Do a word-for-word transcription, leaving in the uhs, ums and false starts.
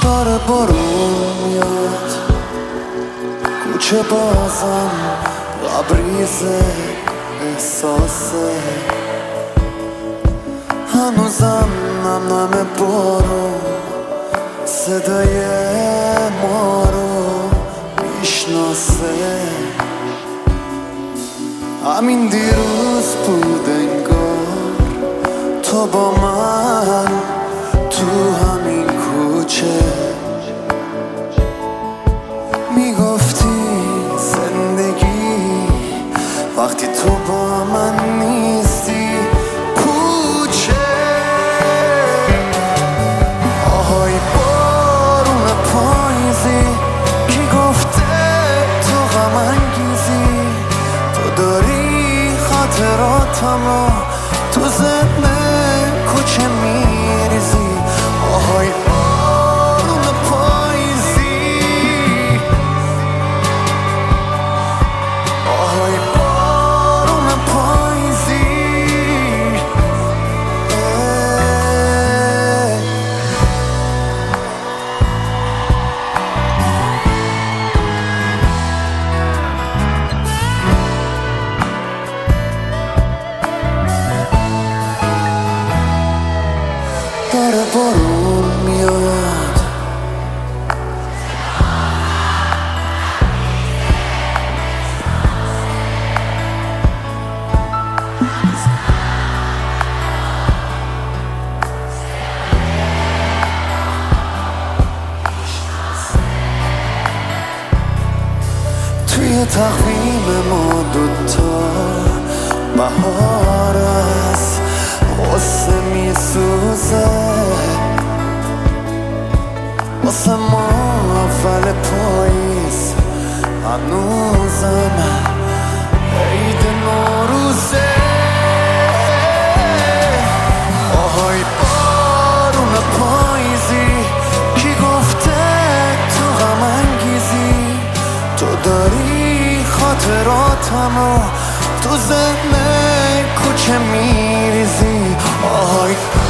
داره بارون میاد، کوچه بازم لبریزه، احساسه هنوزم نم نم بارون صدای ما رو میشناسه. همین دیروز بود انگار تو با من تو همین کوچه میگفتی زندگی وقتی تو با من نیستی پوچه. آهای بارون پاییزی کی گفته تو غم انگیزی، تو داری خاطراتم رو تو ذهن کوچه میریزی. آهای بارون پاییزی، آهای بارون پاییزی. داره بارون میاد، توی تقویم ما دوتا بهار است، غصه میسوزه واسه ما اول پاییز، هنوزم عید نوروزه. آهای بارون پاییزی کی گفته تو غم انگیزی، تو داری خاطراتم رو تو ذهن کوچه میریزی. آهای